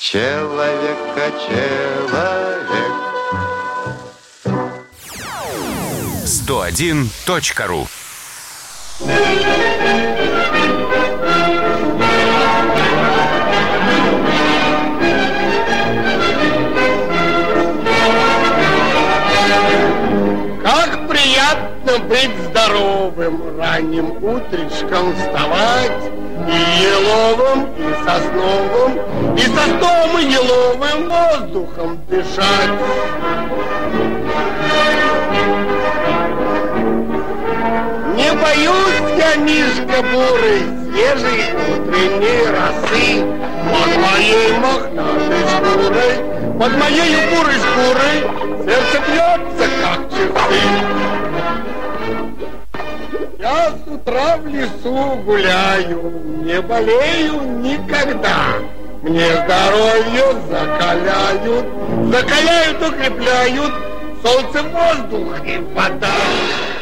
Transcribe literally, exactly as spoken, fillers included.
Человека человек. сто один точка ру. Как приятно быть здоровым, ранним утречком вставать, и еловым, и сосновым, и сосновым, и еловым воздухом дышать. Не боюсь я, Мишка бурый, свежей утренней росы. Под моей мохнатой шкурой, под моей бурой шкурой сердце бьется, как часы. Я с утра в лесу гуляю, не болею никогда. Мне здоровье закаляют, закаляют, укрепляют солнце, воздух и вода.